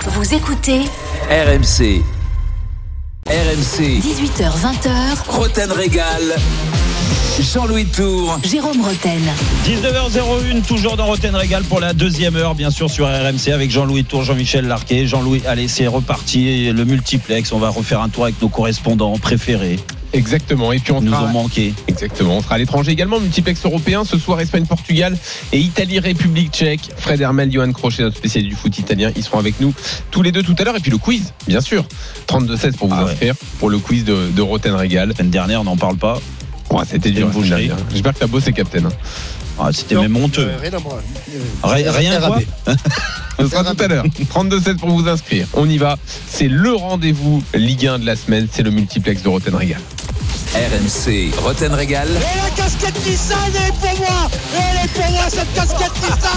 Vous écoutez RMC. RMC. 18h-20h. Roten Régal. Jean-Louis Tour. Jérôme Roten. 19h01, toujours dans Roten Régal pour la deuxième heure, bien sûr, sur RMC avec Jean-Louis Tour, Jean-Michel Larquet. Jean-Louis, allez, c'est reparti, le multiplex. On va refaire un tour avec nos correspondants préférés. Exactement, et puis Nous ont manqué. Exactement, on sera à l'étranger également, multiplex européen ce soir, Espagne-Portugal et Italie-République tchèque. Fred Hermel, Johan Crochet, notre spécialiste du foot italien, ils seront avec nous tous les deux tout à l'heure. Et puis le quiz, bien sûr, 32-16 pour vous inscrire pour le quiz de Roten Régal. La semaine dernière, on n'en parle pas. Ouais, c'était dur. J'espère que t'as bossé, Captain. C'était même honteux. Rien à moi. Rien quoi. Ce sera tout à l'heure. 32-16 pour vous inscrire. On y va. C'est le rendez-vous Ligue 1 de la semaine. C'est le multiplex de Roten Régal. RMC. Roten Régal. Et la casquette Nissan, elle est pour moi. Elle est pour moi, cette casquette Nissan.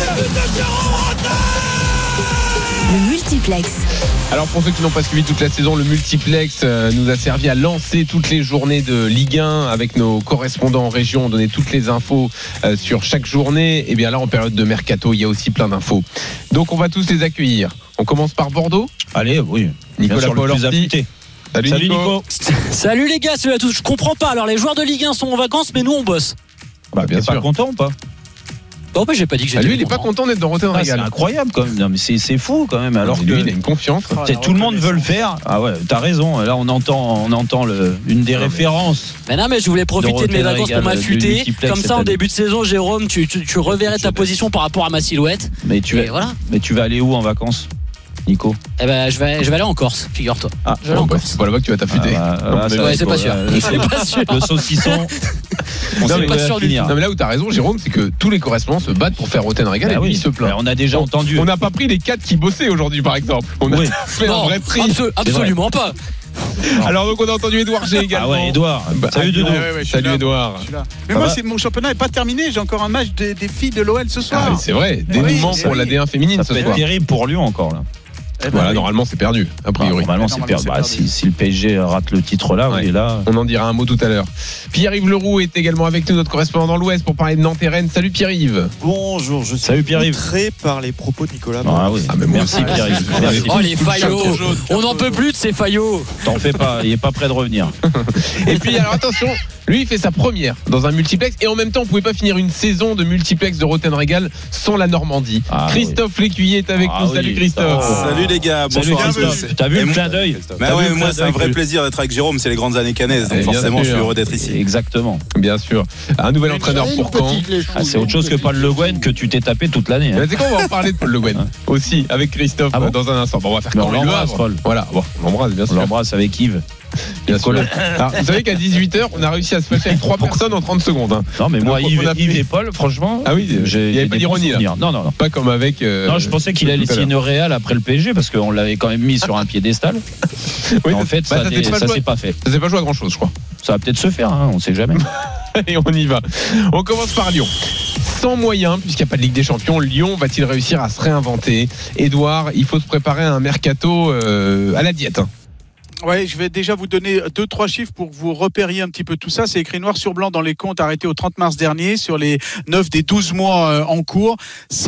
Le multiplex. Alors pour ceux qui n'ont pas suivi toute la saison, le multiplex nous a servi à lancer toutes les journées de Ligue 1 avec nos correspondants en région. On donnait toutes les infos sur chaque journée. Et bien là, en période de mercato, il y a aussi plein d'infos. Donc on va tous les accueillir. On commence par Bordeaux. Allez, oui. Nicolas Paul-Orti. Salut Nico. Salut les gars, salut à tous. Je comprends pas. Alors les joueurs de Ligue 1 sont en vacances, mais nous on bosse. Bah bien T'es sûr. pas content ou pas? Non, mais j'ai pas dit que j'étais. Lui, il est pas content d'être dans Roten C'est Régal. incroyable quand même. Non, mais c'est fou quand même. Alors lui, que il a une confiance. tout le monde veut le faire. Ah ouais, t'as raison. Là, on entend une des références. Mais non, mais je voulais profiter de mes vacances pour m'affûter. Comme ça, en début de saison, Jérôme, tu reverrais ta position par rapport à ma silhouette. Mais tu vas aller où en vacances, Nico? Eh ben, je vais aller en Corse, figure-toi. Ah, je vais aller en Corse. C'est pas là-bas que tu vas t'affûter. Ouais, c'est pas sûr. C'est pas sûr. Le saucisson. On Non, sait mais pas pas sûr du finir. Non mais là où t'as raison, Jérôme, c'est que tous les correspondants se battent pour faire Roten Régal et lui il se plaint. On a déjà entendu. On n'a pas pris les 4 qui bossaient aujourd'hui par exemple. On a fait un vrai tri. Absolument pas. Alors donc on a entendu Edouard G également. Ah ouais, Edouard. Salut Doudou. Salut Edouard. Mais moi, mon championnat n'est pas terminé. J'ai encore un match des filles de l'OL ce soir. Ah oui, c'est vrai, dénouement Oui, pour oui. la D1 féminine Ça ce peut être soir. terrible pour Lyon encore là. Voilà, normalement c'est perdu a priori. Normalement c'est perdu. Si le PSG rate le titre là, Ouais. oui, là. On en dira un mot tout à l'heure. Pierre-Yves Leroux est également avec nous, notre correspondant dans l'Ouest pour parler de Nantes et Rennes. Salut Pierre-Yves. Bonjour, je suis Salut Pierre-Yves. outré par les propos de Nicolas. Ah oui. mais moi Merci aussi. Pierre-Yves. Merci. Oh les faillots. On n'en peut plus de ces faillots. T'en fais pas, il est pas prêt de revenir. Et puis alors attention, lui il fait sa première dans un multiplex et en même temps on pouvait pas finir une saison de multiplex de Roten Régal sans la Normandie. Ah, Christophe Lécuyer est avec nous. Salut Christophe. Salut les gars, Salut bonsoir à Christophe. tous. T'as vu Et le moi- clin d'œil? Mais T'as vu ouais, le moi clin c'est un d'œil vrai que- plaisir d'être avec Jérôme, c'est les grandes années canaises, donc Bien forcément je sûr. suis heureux d'être ici. Exactement. Bien sûr. Un nouvel entraîneur pour Caen. C'est autre chose que Paul Le Guen que tu t'es tapé toute l'année. Mais c'est quoi, on va en parler de Paul Le Guen aussi avec Christophe Ah bon dans un instant. Bon, on va faire Mais Caen on et Le l'embrasse, Havre. Paul. Voilà, bon, on l'embrasse bien On sûr. l'embrasse avec Yves. Bien sûr. Alors, vous savez qu'à 18h, on a réussi à se fâcher avec 3 personnes en 30 secondes. Hein. Non mais moi Donc, Yves on a fait- et Paul, franchement. Ah oui, il y j'ai avait pas des d'ironie bons là. souvenirs. Non. Pas comme avec. Non, je pensais qu'il allait tout à signer au Real après le PSG parce qu'on l'avait quand même mis sur un piédestal. Oui, En fait, ça s'est pas fait. Ça s'est pas joué à grand chose, je crois. Ça va peut-être se faire, hein, on sait jamais. Et on y va. On commence par Lyon. Sans moyens, puisqu'il n'y a pas de Ligue des Champions, Lyon va-t-il réussir à se réinventer? Édouard, il faut se préparer à un mercato à la diète. Hein. Ouais, je vais déjà vous donner 2-3 chiffres pour que vous repériez un petit peu tout ça. C'est écrit noir sur blanc dans les comptes arrêtés au 30 mars dernier sur les 9 des 12 mois en cours.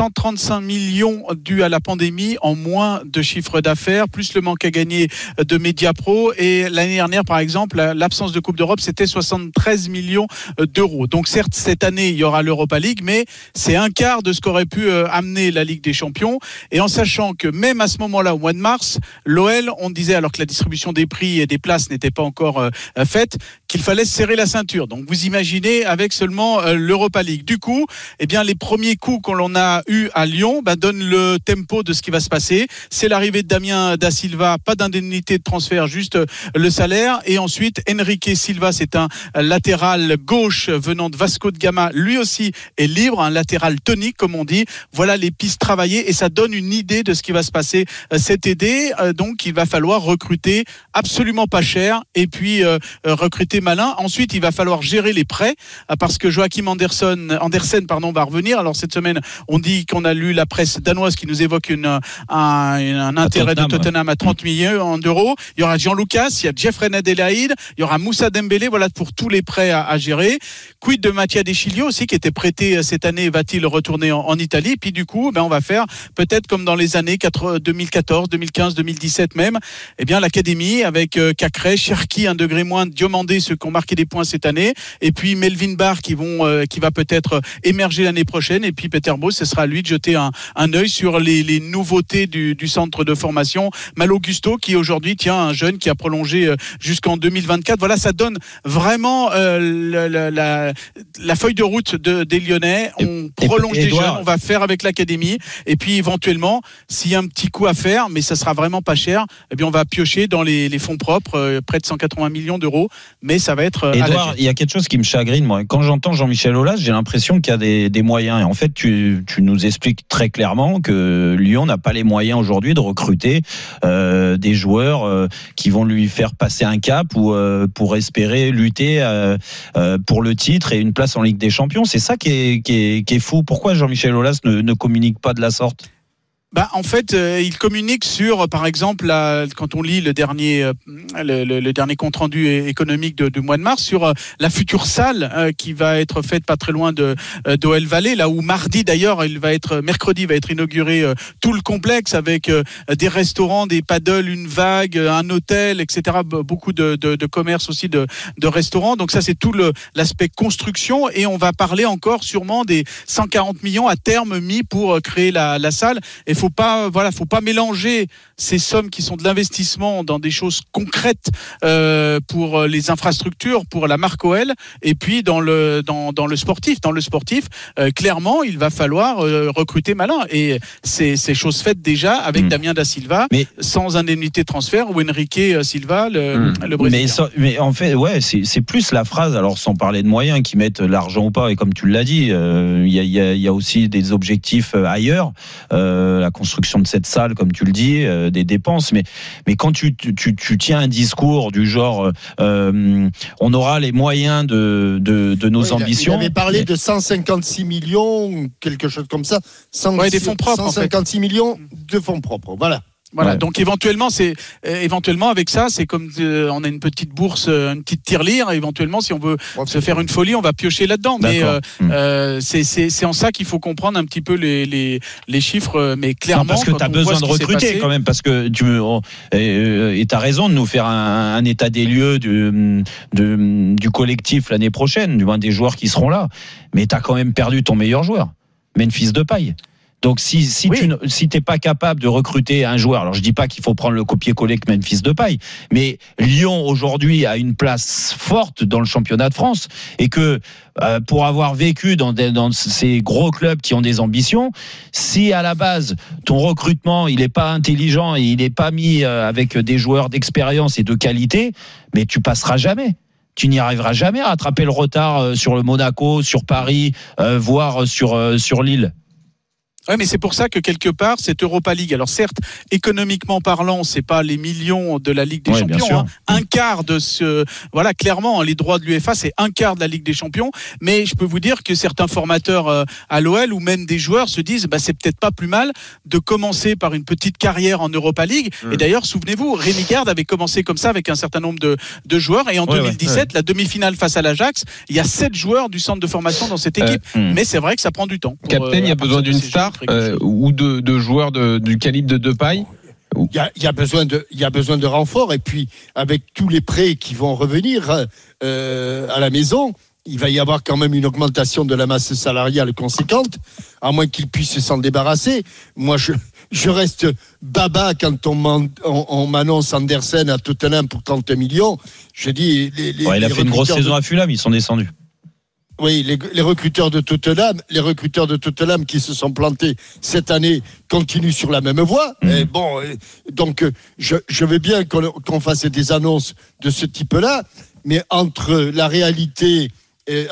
135 millions dus à la pandémie en moins de chiffre d'affaires, plus le manque à gagner de Mediapro. Et l'année dernière, par exemple, l'absence de Coupe d'Europe, c'était 73 millions d'euros. Donc certes, cette année, il y aura l'Europa League, mais c'est un quart de ce qu'aurait pu amener la Ligue des Champions. Et en sachant que même à ce moment-là, au mois de mars, l'OL, on disait, alors que la distribution des prix et des places n'était pas encore faite, qu'il fallait serrer la ceinture. Donc vous imaginez avec seulement l'Europa League. Du coup, eh bien les premiers coups qu'on l'on a eu à Lyon donnent le tempo de ce qui va se passer. C'est l'arrivée de Damien Da Silva, pas d'indemnité de transfert, juste le salaire. Et ensuite, Enrique Silva, c'est un latéral gauche venant de Vasco de Gama, lui aussi est libre, un latéral tonique comme on dit. Voilà les pistes travaillées et ça donne une idée de ce qui va se passer cet été. Donc il va falloir recruter absolument pas cher et puis recruter recruter malin. Ensuite, il va falloir gérer les prêts parce que Joachim Andersen va revenir. Alors cette semaine, on dit qu'on a lu la presse danoise qui nous évoque un intérêt de Tottenham à 30 millions d'euros. Il y aura Jean-Lucas, il y a Jeffrey Adelaide, il y aura Moussa Dembélé. Voilà pour tous les prêts à gérer. Quid de Mattia Deschilio aussi qui était prêté cette année, va-t-il retourner en Italie? Puis du coup, on va faire peut-être comme dans les années 2014, 2015, 2017 même, l'académie avec Cacré, Cherki, 1 degré moins, Diomandé, ceux qui ont marqué des points cette année, et puis Melvin Barr qui va peut-être émerger l'année prochaine, et puis Peter Bosz, ce sera à lui de jeter un œil sur les nouveautés du centre de formation. Malo Gusto qui aujourd'hui tient un jeune qui a prolongé jusqu'en 2024. Voilà, ça donne vraiment la feuille de route des Lyonnais. On prolonge des jeunes, on va faire avec l'académie, et puis éventuellement, s'il y a un petit coup à faire, mais ça sera vraiment pas cher, on va piocher dans les fonds propres, près de 180 millions d'euros, mais ça va être Edouard, il y a quelque chose qui me chagrine, moi. Quand j'entends Jean-Michel Aulas, j'ai l'impression qu'il y a des moyens. Et en fait, tu nous expliques très clairement que Lyon n'a pas les moyens aujourd'hui de recruter des joueurs qui vont lui faire passer un cap ou pour espérer lutter pour le titre et une place en Ligue des Champions. C'est ça qui est fou. Pourquoi Jean-Michel Aulas ne communique pas de la sorte? En fait, il communique sur, par exemple, quand on lit le dernier compte rendu économique du mois de mars, sur la future salle qui va être faite pas très loin d'OL Valley, là où mercredi va être inauguré tout le complexe avec des restaurants, des paddles, une vague, un hôtel, etc. Beaucoup de commerces aussi de restaurants. Donc ça, c'est tout l'aspect construction, et on va parler encore sûrement des 140 millions à terme mis pour créer la salle. Et faut pas mélanger ces sommes qui sont de l'investissement dans des choses concrètes pour les infrastructures, pour la marque OL, et puis dans le sportif. Dans le sportif, clairement, il va falloir recruter malin, et c'est chose faite déjà avec Damien Da Silva, sans indemnité de transfert, ou Enrique Silva, le Brésilien. Mais en fait, c'est plus la phrase. Alors, sans parler de moyens, qui mettent l'argent ou pas, et comme tu l'as dit, il y a aussi des objectifs ailleurs. La construction de cette salle, comme tu le dis, des dépenses, mais quand tu tiens un discours du genre on aura les moyens de nos ambitions. Il avait parlé de 156 millions, quelque chose comme ça. Des fonds propres. 156 millions de fonds propres, voilà. Donc éventuellement avec ça, c'est comme on a une petite bourse, une petite tirelire, éventuellement si on veut se faire une folie, on va piocher là-dedans. D'accord. Mais c'est en ça qu'il faut comprendre un petit peu les chiffres, mais clairement. Non, parce que tu as besoin de recruter quand même, parce que et tu as raison de nous faire un état des lieux du collectif l'année prochaine, du moins des joueurs qui seront là. Mais tu as quand même perdu ton meilleur joueur, Memphis Depay. Donc si tu t'es pas capable de recruter un joueur, alors je dis pas qu'il faut prendre le copier-coller que Memphis Depay, mais Lyon aujourd'hui a une place forte dans le championnat de France, et que pour avoir vécu dans ces gros clubs qui ont des ambitions, si à la base ton recrutement il est pas intelligent et il est pas mis avec des joueurs d'expérience et de qualité, mais tu passeras jamais. Tu n'y arriveras jamais à rattraper le retard sur le Monaco, sur Paris, voire sur Lille. Oui, mais c'est pour ça que quelque part cette Europa League, alors certes économiquement parlant, c'est pas les millions de la Ligue des Champions, un quart de clairement les droits de l'UEFA, c'est un quart de la Ligue des Champions, mais je peux vous dire que certains formateurs à l'OL ou même des joueurs se disent c'est peut-être pas plus mal de commencer par une petite carrière en Europa League. Et d'ailleurs, souvenez-vous, Rémi Garde avait commencé comme ça avec un certain nombre de joueurs, et en 2017, la demi-finale face à l'Ajax, il y a 7 joueurs du centre de formation dans cette équipe, mais c'est vrai que ça prend du temps. Captain, il y a besoin d'une star ou de joueurs du calibre de Depay. Il y a besoin de renforts, et puis avec tous les prêts qui vont revenir à la maison, il va y avoir quand même une augmentation de la masse salariale conséquente, à moins qu'ils puissent s'en débarrasser. Moi, je reste baba quand on m'annonce Andersen à Tottenham pour 30 millions. Je dis il a fait une grosse saison à Fulham, ils sont descendus. Oui, les recruteurs de Tottenham qui se sont plantés cette année continuent sur la même voie. Donc je veux bien qu'on fasse des annonces de ce type-là, mais entre la réalité et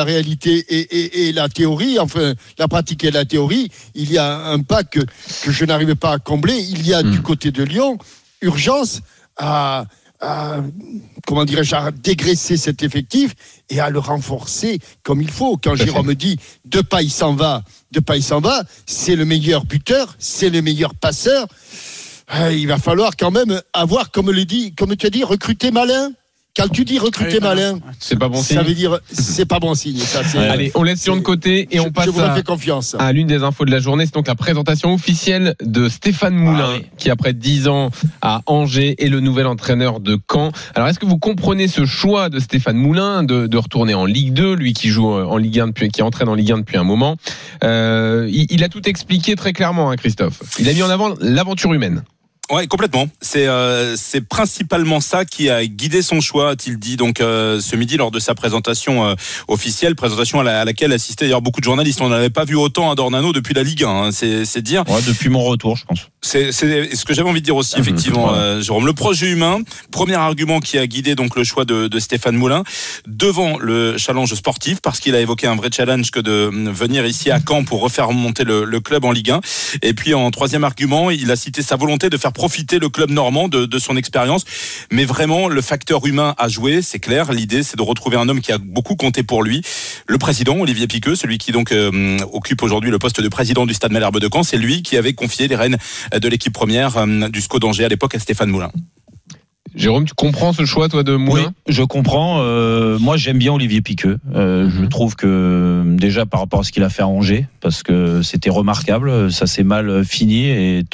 la théorie, enfin la pratique et la théorie, il y a un pas que je n'arrive pas à combler. Il y a du côté de Lyon urgence à comment dirais-je, à dégraisser cet effectif et à le renforcer comme il faut. Quand Jérôme dit Depay s'en va, c'est le meilleur buteur, c'est le meilleur passeur. Il va falloir quand même avoir, comme tu as dit, recruter malin. Quand tu dis recruter malin, c'est pas bon signe. Ça veut dire c'est pas bon signe. Ça, allez, on laisse Sion de côté et on passe à l'une des infos de la journée. C'est donc la présentation officielle de Stéphane Moulin, qui après 10 ans à Angers est le nouvel entraîneur de Caen. Alors, est-ce que vous comprenez ce choix de Stéphane Moulin de retourner en Ligue 2, lui qui joue en Ligue 1 qui entraîne en Ligue 1 depuis un moment? Il a tout expliqué très clairement, hein, Christophe. Il a mis en avant l'aventure humaine. Ouais, complètement. C'est principalement ça qui a guidé son choix, a-t-il dit donc ce midi lors de sa présentation officielle, présentation à laquelle assistaient d'ailleurs beaucoup de journalistes. On n'avait pas vu autant à Dornano depuis la Ligue 1, hein, c'est dire. Ouais, depuis mon retour, je pense. C'est ce que j'avais envie de dire aussi, effectivement, Jérôme. Le projet humain, premier argument qui a guidé donc le choix de Stéphane Moulin, devant le challenge sportif, parce qu'il a évoqué un vrai challenge que de venir ici à Caen pour refaire remonter le club en Ligue 1. Et puis en troisième argument, il a cité sa volonté de faire profiter le club normand de son expérience. Mais vraiment, le facteur humain a joué, c'est clair. L'idée, c'est de retrouver un homme qui a beaucoup compté pour lui. Le président, Olivier Piqueux, celui qui donc occupe aujourd'hui le poste de président du Stade Malherbe de Caen, c'est lui qui avait confié les rênes de l'équipe première du SCO d'Angers à l'époque à Stéphane Moulin. Jérôme, tu comprends ce choix, toi, de Moulin ? Oui, je comprends. Moi, j'aime bien Olivier Piqueux. Je trouve que, déjà, par rapport à ce qu'il a fait à Angers, parce que c'était remarquable, ça s'est mal fini et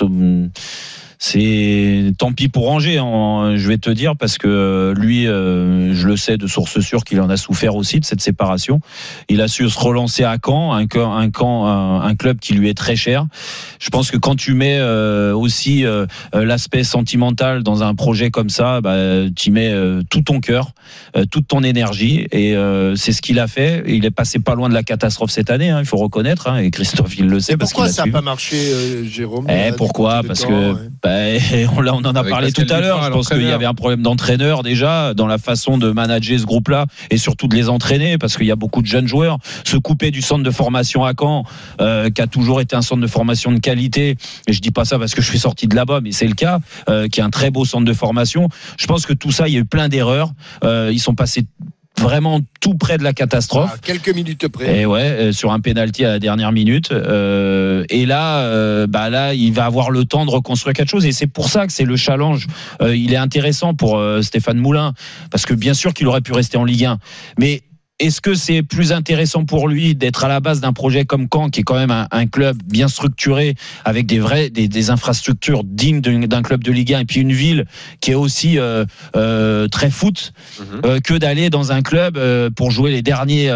c'est tant pis pour Angers, je vais te dire, parce que lui, je le sais de source sûre qu'il en a souffert aussi de cette séparation. Il a su se relancer à Caen, un club qui lui est très cher. Je pense que quand tu mets aussi l'aspect sentimental dans un projet comme ça, tu mets tout ton cœur, toute ton énergie, et c'est ce qu'il a fait. Il est passé pas loin de la catastrophe cette année, il faut reconnaître, et Christophe il le sait. Pourquoi ça n'a pas marché, Jérôme? Pourquoi ? Parce que on en a parlé tout à l'heure. Je pense qu'il y avait un problème d'entraîneur déjà dans la façon de manager ce groupe-là et surtout de les entraîner, parce qu'il y a beaucoup de jeunes joueurs. Se couper du centre de formation à Caen, qui a toujours été un centre de formation de qualité, et je dis pas ça parce que je suis sorti de là-bas, mais c'est le cas, qui est un très beau centre de formation. Je pense que tout ça, il y a eu plein d'erreurs. Ils sont passés vraiment tout près de la catastrophe. Quelques minutes près. Et sur un pénalty à la dernière minute. Et là, il va avoir le temps de reconstruire quelque chose. Et c'est pour ça que c'est le challenge. Il est intéressant pour Stéphane Moulin, parce que bien sûr qu'il aurait pu rester en Ligue 1. Mais est-ce que c'est plus intéressant pour lui d'être à la base d'un projet comme Caen, qui est quand même un club bien structuré, avec des infrastructures dignes d'un club de Ligue 1, et puis une ville qui est aussi très foot, que d'aller dans un club pour jouer les derniers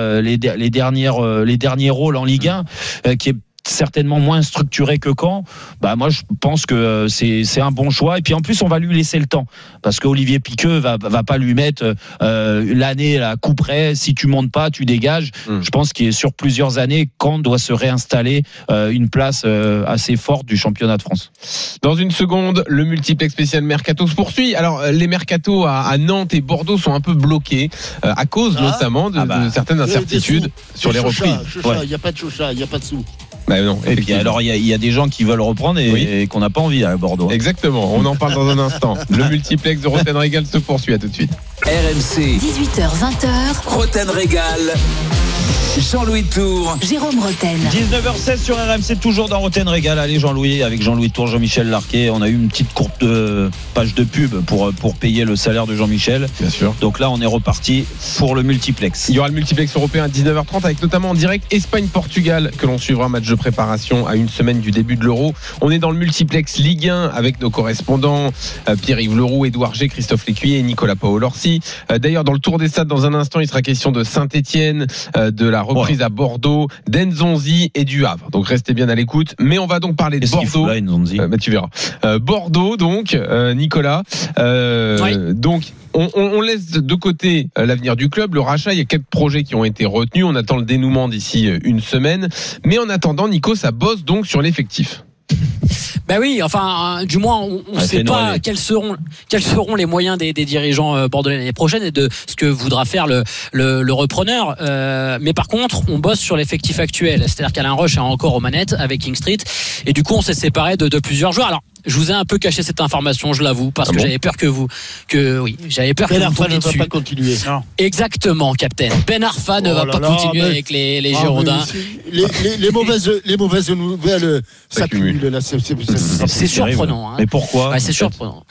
rôles en Ligue 1, qui est certainement moins structuré que Caen. Moi je pense que c'est un bon choix, et puis en plus on va lui laisser le temps, parce qu'Olivier Piqueux va pas lui mettre l'année à coup près, si tu montes pas tu dégages. Je pense qu'il est sur plusieurs années, Caen doit se réinstaller une place assez forte du championnat de France. Dans une seconde, le multiplex spécial Mercato se poursuit. Alors les mercatos à Nantes et Bordeaux sont un peu bloqués à cause notamment de certaines incertitudes sur les reprises. Il n'y a pas de choucha, il n'y a pas de sous. Non, et puis alors il y a des gens qui veulent reprendre et qu'on n'a pas envie à Bordeaux. Exactement, on en parle dans un instant. Le multiplex de Roten Régal se poursuit, à tout de suite. RMC 18h-20h Roten Régal, Jean-Louis Tour, Jérôme Roten. 19h16 sur RMC, toujours dans Roten Régal. Allez Jean-Louis, avec Jean-Louis Tour, Jean-Michel Larquet. On a eu une petite courte page de pub pour payer le salaire de Jean-Michel. Bien sûr. Donc là on est reparti pour le multiplex. Il y aura le multiplex européen à 19h30, avec notamment en direct Espagne-Portugal, que l'on suivra, match de préparation à une semaine du début de l'Euro. On est dans le multiplex Ligue 1 avec nos correspondants Pierre-Yves Leroux, Édouard G, Christophe Lécuyer et Nicolas Paolorsi. D'ailleurs, dans le tour des stades, dans un instant, il sera question de Saint-Etienne, de la reprise à Bordeaux, d'Nzonzi et du Havre. Donc restez bien à l'écoute. Mais on va donc parler de Bordeaux. Là, tu verras. Bordeaux, donc, Nicolas. Donc, on laisse de côté l'avenir du club, le rachat. Il y a quelques projets qui ont été retenus. On attend le dénouement d'ici une semaine. Mais en attendant, Nico, ça bosse donc sur l'effectif. Oui, enfin, du moins, on ne sait pas quels seront les moyens des dirigeants bordelais l'année prochaine et de ce que voudra faire le repreneur. Mais par contre, on bosse sur l'effectif actuel. C'est-à-dire qu'Alain Roche est encore aux manettes avec King Street. Et du coup, on s'est séparé de plusieurs joueurs. Alors, je vous ai un peu caché cette information, je l'avoue, parce que j'avais peur que vous tombiez dessus. Ne va pas continuer. Non. Exactement, Captain. Ben Arfa ne va pas continuer avec les Girondins. Les mauvaises nouvelles s'accumulent là. C'est surprenant. Hein. Mais pourquoi? Ouais, c'est surprenant.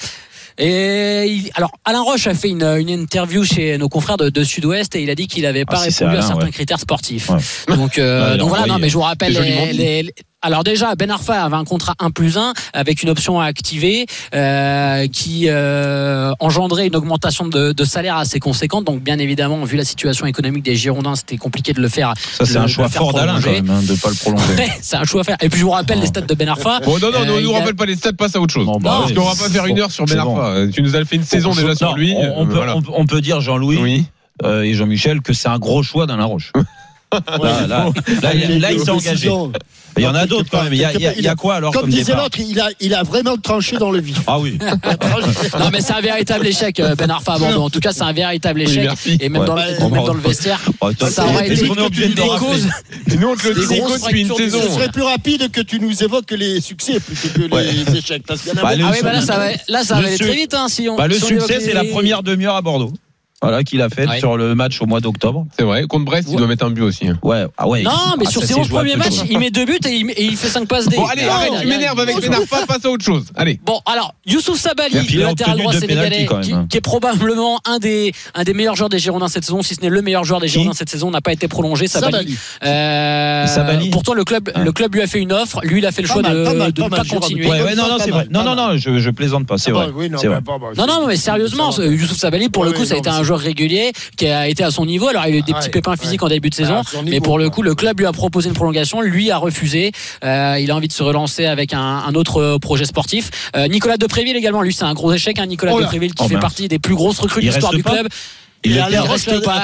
Et alors, Alain Roche a fait une interview chez nos confrères de Sud-Ouest et il a dit qu'il n'avait pas répondu à certains critères sportifs. Ouais. Donc voilà, non, mais je vous rappelle alors déjà, Ben Arfa avait un contrat 1+1 avec une option à activer qui engendrait une augmentation de salaire assez conséquente. Donc bien évidemment, vu la situation économique des Girondins, c'était compliqué de le faire. Ça c'est un choix fort d'Alain quand même, de ne pas le prolonger. C'est un choix à faire. Et puis je vous rappelle les stats de Ben Arfa. Bon, non, ne nous rappelle pas les stats, passe à autre chose. Parce qu'on va pas faire une heure sur Ben Arfa. Tu nous as fait une saison déjà sur lui. On peut dire, Jean-Louis et Jean-Michel, que c'est un gros choix d'Alain Roche. Là, il s'est engagé. Il y en a d'autres quand même. Il y a quoi alors comme disait départ? l'autre, il a vraiment tranché dans le vif. Ah oui. Non mais c'est un véritable échec, Ben Arfa à Bordeaux. En tout cas, c'est un véritable échec. Et même dans le vestiaire, ça aurait été des causes. Et nous on te le dit depuis une saison. Ce serait plus rapide que tu nous évoques les succès plutôt que les échecs. Parce qu'il y en a là ça va aller très vite. Le succès, c'est la première demi-heure à Bordeaux. Voilà, qu'il a fait sur le match au mois d'octobre. C'est vrai, contre Brest, il doit mettre un but aussi. Ouais. Non, mais sur ses 11 premiers matchs, il met 2 buts et il fait 5 passes D. Bon, allez, arrête, tu m'énerves avec Ben Arfa, passe à autre chose. Allez. Bon, alors, Youssouf Sabaly, le latéral droit sénégalais, qui est probablement un des meilleurs joueurs des Girondins cette saison, si ce n'est le meilleur joueur des Girondins cette saison, n'a pas été prolongé. Sabaly. Pourtant, le club lui a fait une offre. Lui, il a fait le choix de ne pas continuer. Non, c'est vrai. Non, je plaisante pas. C'est vrai. Non, mais sérieusement, Youssouf Sabaly, pour le coup, ça a été un joueur régulier qui a été à son niveau. Alors il a eu des petits pépins physiques en début de saison, mais pour le coup le club lui a proposé une prolongation, lui a refusé. Il a envie de se relancer avec un autre projet sportif. Nicolas Depréville également, lui c'est un gros échec, Nicolas Depréville qui fait partie des plus grosses recrues de l'histoire du club. Il reste pas.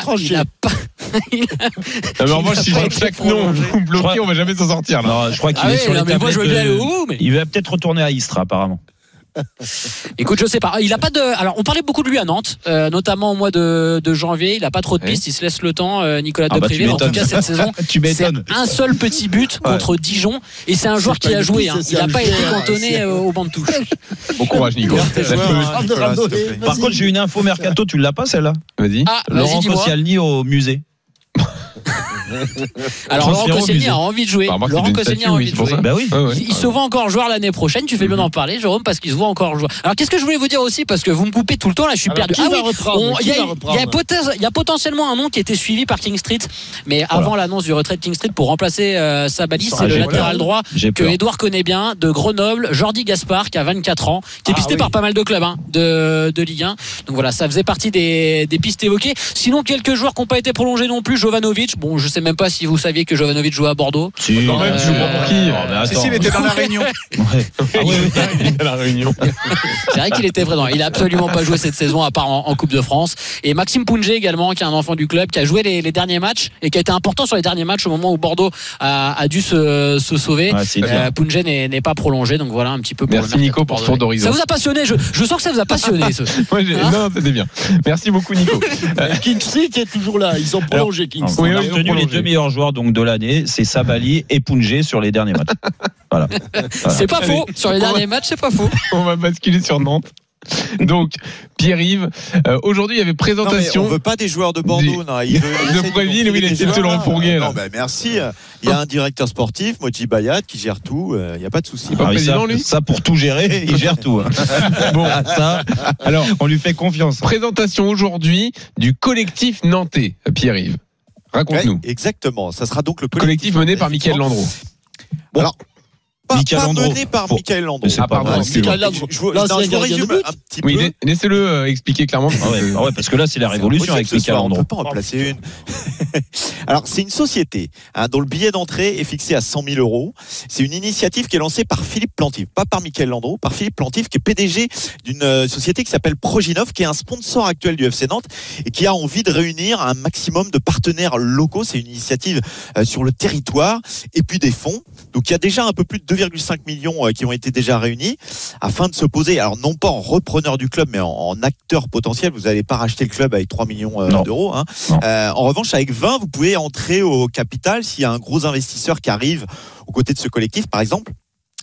Moi, si chaque nom vous bloquez, on va jamais s'en sortir. Non, je crois qu'il est sur les tablettes. Moi, je veux bien aller où, mais... Il va peut-être retourner à Istres apparemment. Écoute, je sais pas. Il a pas de. Alors, on parlait beaucoup de lui à Nantes, notamment au mois de janvier. Il a pas trop de pistes. Il se laisse le temps, Nicolas Depréville. En tout cas, cette saison, c'est un seul petit but contre Dijon. Et c'est un joueur qui a joué. Il n'a pas été cantonné au banc de touche. Bon courage, Nico. Par contre, j'ai une info mercato. Tu l'as pas celle-là? Vas-y. Laurent Koscielny au musée. Alors Laurent Koscielny a envie de jouer. Laurent Koscielny a envie de jouer. Bah oui. Il se voit encore joueur l'année prochaine. Tu fais bien d'en parler, Jérôme, parce qu'il se voit encore joueur. Alors qu'est-ce que je voulais vous dire aussi, parce que vous me coupez tout le temps là, je suis perdu. Il y a potentiellement un nom qui était suivi par King Street, mais avant l'annonce du retrait de King Street pour remplacer Sabaly, c'est le latéral droit que Edouard connaît bien, de Grenoble, Jordi Gaspard, qui a 24 ans, qui est pisté par pas mal de clubs de Ligue 1. Donc voilà, ça faisait partie des pistes évoquées. Sinon, quelques joueurs qui n'ont pas été prolongés non plus. Jovanovic, bon, je sais même pas si vous saviez que Jovanovic jouait à Bordeaux. Si, tu vois pour qui il était dans la Réunion. Il était dans la Réunion. C'est vrai qu'il était présent. Il a absolument pas joué cette saison à part en Coupe de France. Et Maxime Pounjé également, qui est un enfant du club, qui a joué les derniers matchs et qui a été important sur les derniers matchs au moment où Bordeaux a dû se sauver. Pounjé n'est pas prolongé, donc voilà un petit peu pour merci Nico pour ce tour d'horizon. Ça vous a passionné, je sens que ça vous a passionné. Non, c'était bien. Merci beaucoup Nico. King Street est toujours là. Ils ont prolongé King Street. On a retenu les deux meilleurs joueurs donc de l'année, c'est Sabaly et Pounjé sur les derniers matchs. Voilà. C'est pas faux. Sur les derniers matchs, c'est pas faux. On va basculer sur Nantes. Donc Pierre-Yves, aujourd'hui il y avait présentation. Non, on veut pas des joueurs de Bordeaux, non. Il veut de Préville, oui, il essaie de te le refourguer là. Non, merci. Il y a un directeur sportif, Moji Bayat, qui gère tout. Il n'y a pas de souci. Pas président, lui. Ça pour tout gérer, il gère tout. Bon, ça. Alors, on lui fait confiance. Présentation aujourd'hui du collectif nantais, Pierre-Yves. Raconte-nous. Ouais, exactement. Ça sera donc le collectif mené par Mickaël Landreau. Bon. Alors, pas Landreau. mené par Mickaël Landreau. Pardon. Je vous résume un petit peu. Oui, laissez-le expliquer clairement. Ouais, parce que là, c'est la révolution avec Mickaël Landreau. On ne peut pas en placer une. Alors, c'est une société dont le billet d'entrée est fixé à 100 000 €. C'est une initiative qui est lancée par Philippe Plantif, pas par Mickaël Landreau, par Philippe Plantif, qui est PDG d'une société qui s'appelle Proginov, qui est un sponsor actuel du FC Nantes et qui a envie de réunir un maximum de partenaires locaux. C'est une initiative sur le territoire et puis des fonds. Donc, il y a déjà un peu plus de 2,5 millions qui ont été déjà réunis afin de se poser, alors non pas en repreneur du club, mais en acteur potentiel. Vous n'allez pas racheter le club avec 3 millions d'euros. En revanche, avec 20, vous pouvez entrer au capital s'il y a un gros investisseur qui arrive aux côtés de ce collectif, par exemple.